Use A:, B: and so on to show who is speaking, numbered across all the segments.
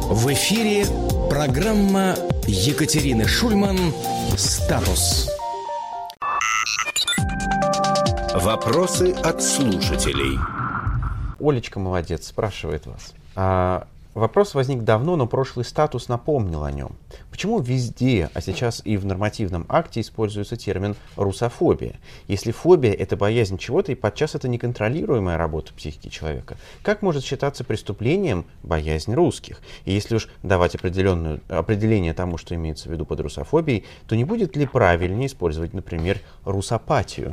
A: В эфире программа Екатерины Шульман «Статус». Вопросы от слушателей.
B: Олечка молодец, спрашивает вас. Вопрос возник давно, но прошлый статус напомнил о нем. Почему везде, а сейчас и в нормативном акте, используется термин «русофобия»? Если фобия — это боязнь чего-то, и подчас это неконтролируемая работа психики человека, как может считаться преступлением боязнь русских? И если уж давать определение тому, что имеется в виду под русофобией, то не будет ли правильнее использовать, например, русопатию?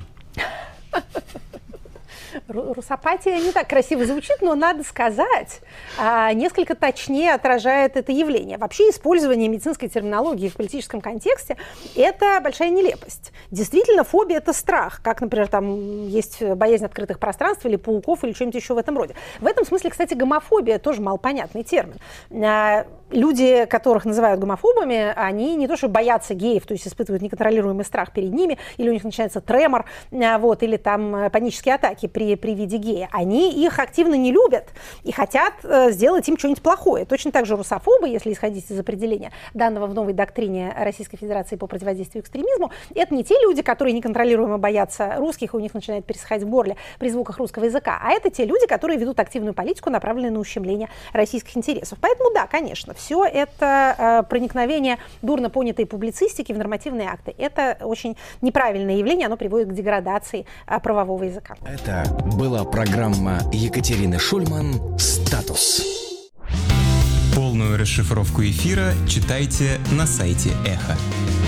C: Русопатия не так красиво звучит, но, надо сказать, несколько точнее отражает это явление. Вообще использование медицинской терминологии в политическом контексте – это большая нелепость. Действительно, фобия – это страх, как, например, там есть боязнь открытых пространств или пауков или что-нибудь еще в этом роде. В этом смысле, кстати, гомофобия тоже малопонятный термин. Люди, которых называют гомофобами, они не то что боятся геев, то есть испытывают неконтролируемый страх перед ними, или у них начинается тремор, или там панические атаки при виде гея. Они их активно не любят и хотят сделать им что-нибудь плохое. Точно так же русофобы, если исходить из определения, данного в новой доктрине Российской Федерации по противодействию экстремизму, это не те люди, которые неконтролируемо боятся русских, и у них начинает пересыхать в горле при звуках русского языка, а это те люди, которые ведут активную политику, направленную на ущемление российских интересов. Поэтому да, конечно, все это проникновение дурно понятой публицистики в нормативные акты. Это очень неправильное явление, оно приводит к деградации правового языка.
A: Это была программа Екатерины Шульман «Статус».
D: Полную расшифровку эфира читайте на сайте Эхо.